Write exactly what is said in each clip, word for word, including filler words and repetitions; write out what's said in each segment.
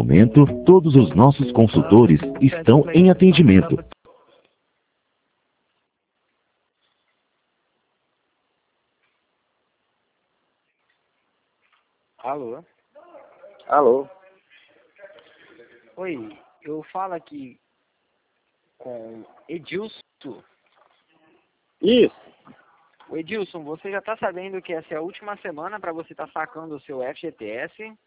momento, todos os nossos consultores estão em atendimento. Alô? Alô? Oi, eu falo aqui com Edilson. Isso. O Edilson, você já está sabendo que essa é a última semana para você estar tá sacando o seu F G T S?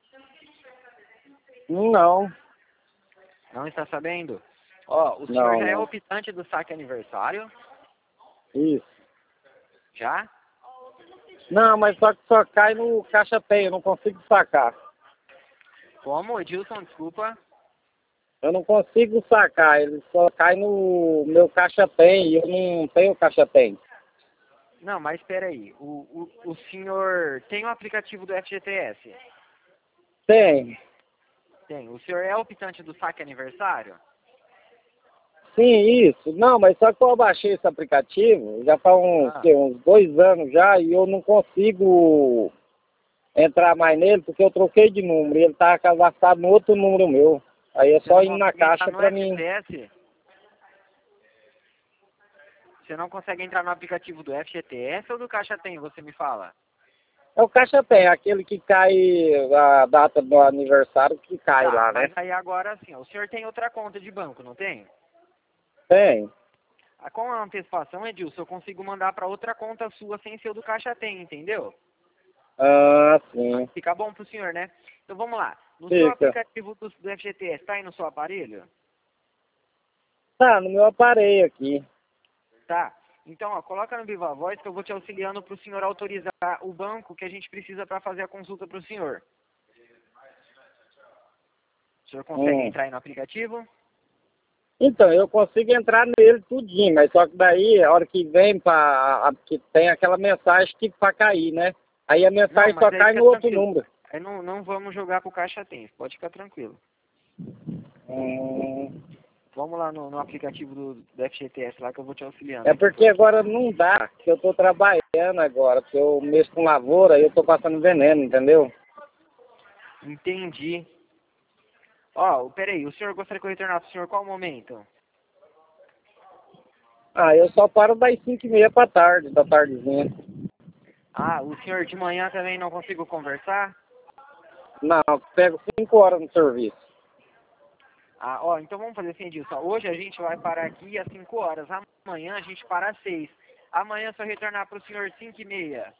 Não. Não está sabendo? Ó, o senhor Não, já é não. optante do saque aniversário? Isso. Já? Não, mas só que só cai no caixa tem, eu não consigo sacar. Como, Edilson? Desculpa. Eu não consigo sacar, ele só cai no meu caixa tem e eu não tenho caixa tem. Não, mas espera aí. O, o, o senhor tem o aplicativo do F G T S? Tem. Tem. O senhor é optante do saque aniversário? Sim, isso. Não, mas só que eu baixei esse aplicativo, já faz uns, Ah. que, uns dois anos já, e eu não consigo entrar mais nele porque eu troquei de número e ele tá cadastrado no outro número meu. Aí é Você só não ir na consegue entrar caixa no pra mim. F G T S? Você não consegue entrar no aplicativo do F G T S ou do Caixa Tem, você me fala? É o caixa tem, aquele que cai a data do aniversário que cai Tá, lá, né? mas aí agora assim, ó, o senhor tem outra conta de banco, não tem? Tem. Ah, com a antecipação, Edilson, eu consigo mandar para outra conta sua sem ser o do Caixa Tem, entendeu? Ah, sim. Fica bom pro senhor, né? Então vamos lá. No seu Fica. aplicativo do, do F G T S, tá aí no seu aparelho? Tá, no meu aparelho aqui. Tá. Então, ó, coloca no Viva Voz que eu vou te auxiliando pro senhor autorizar o banco que a gente precisa para fazer a consulta pro senhor. O senhor consegue Hum. entrar aí no aplicativo? Então, eu consigo entrar nele tudinho, mas só que daí, a hora que vem pra... que tem aquela mensagem que pra cair, né? Aí a mensagem Não, só mas aí cai fica no outro tranquilo. número. Aí não, não vamos jogar pro Caixa Tem, pode ficar tranquilo. Hum. Vamos lá no, no aplicativo do, do F G T S lá que eu vou te auxiliando. É porque agora não dá, que eu tô trabalhando agora, porque eu mexo com lavoura e eu tô passando veneno, entendeu? Entendi. Ó, peraí, o senhor gostaria que eu retornasse pro senhor qual momento? Ah, eu só paro das cinco e meia pra tarde, da tardezinha. Ah, o senhor de manhã também não consigo conversar? Não, eu pego cinco horas no serviço. Ah, ó, então vamos fazer assim, Edilson. Hoje a gente vai parar aqui às cinco horas. Amanhã a gente para às seis. Amanhã se eu retornar pro senhor cinco e meia.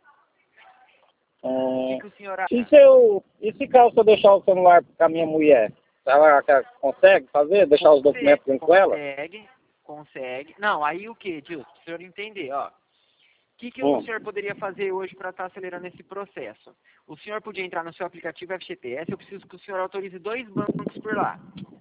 O que, Hum. que o senhor E acha? se eu. E se caso eu deixar o celular com a minha mulher? Ela consegue fazer? Deixar os Consegue, documentos junto com ela? consegue, consegue. Não, aí o que, Edilson? Para o senhor entender, ó. O que, que o Hum. senhor poderia fazer hoje para estar acelerando esse processo? O senhor podia entrar no seu aplicativo F G T S, eu preciso que o senhor autorize dois bancos por lá.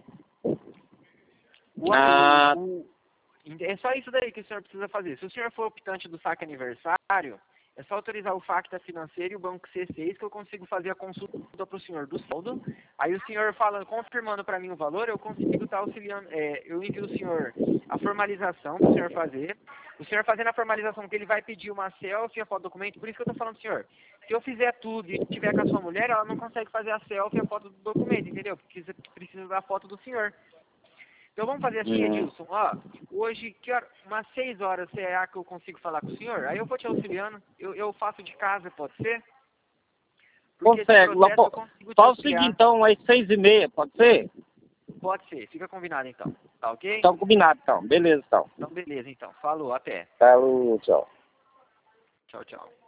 O, Ah, o, o, é só isso daí que o senhor precisa fazer. Se o senhor for optante do saque aniversário, é só autorizar o Facta Financeiro e o Banco C seis que eu consigo fazer a consulta para o senhor do saldo. Aí o senhor fala, confirmando para mim o valor, eu consigo estar auxiliando, é, eu envio o senhor a formalização para o senhor fazer. O senhor fazendo a formalização, que ele vai pedir uma selfie, a foto do documento, por isso que eu estou falando, senhor, se eu fizer tudo e tiver com a sua mulher, ela não consegue fazer a selfie e a foto do documento, entendeu? Porque você precisa da foto do senhor. Então vamos fazer assim, hum. Edilson, ó, hoje, que hora, umas seis horas, será que eu consigo falar com o senhor? Aí eu vou te auxiliando, eu, eu faço de casa, pode ser? Porque esse Consegue. Lá, processo eu po- consigo te Só o seguinte, auxiliar. então, às seis e meia, pode ser? Pode ser, fica combinado então, tá ok? Então, combinado, então. Beleza, então. Então beleza, então, falou, até. Falou, tchau. Tchau, tchau.